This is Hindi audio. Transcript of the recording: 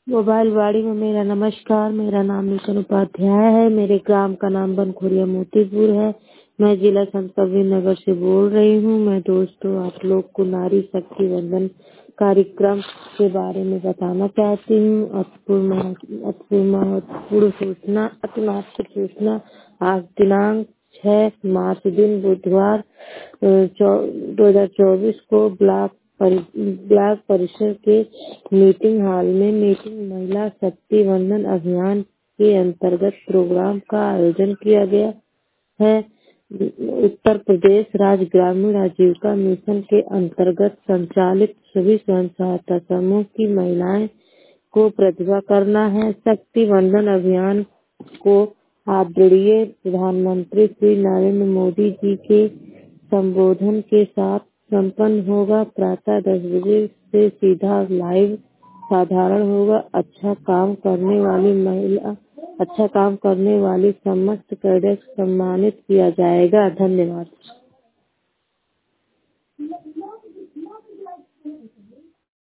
मोबाइल वाड़ी में मेरा नमस्कार। मेरा नाम नूतन उपाध्याय है। मेरे ग्राम का नाम बनखोरिया मोतीपुर है। मैं जिला संत कबीर नगर से बोल रही हूँ। मैं दोस्तों आप लोग को नारी शक्ति वंदन कार्यक्रम के बारे में बताना चाहती हूँ। अतिमात्र सूचना आज दिनांक 6 मार्च दिन बुधवार 2024 को ब्लॉक परिसर के मीटिंग हॉल में मीटिंग महिला शक्ति वंदन अभियान के अंतर्गत प्रोग्राम का आयोजन किया गया है। उत्तर प्रदेश राज्य ग्रामीण आजीविका मिशन के अंतर्गत संचालित सभी स्वयं सहायता समूह की महिलाएं को प्रतिभा करना है। शक्ति वंदन अभियान को आदरणीय प्रधानमंत्री श्री नरेंद्र मोदी जी के संबोधन के साथ संपन्न होगा। प्रातः 10 बजे से सीधा लाइव साधारण होगा। अच्छा काम करने वाली समस्त कैडेट सम्मानित किया जाएगा। धन्यवाद।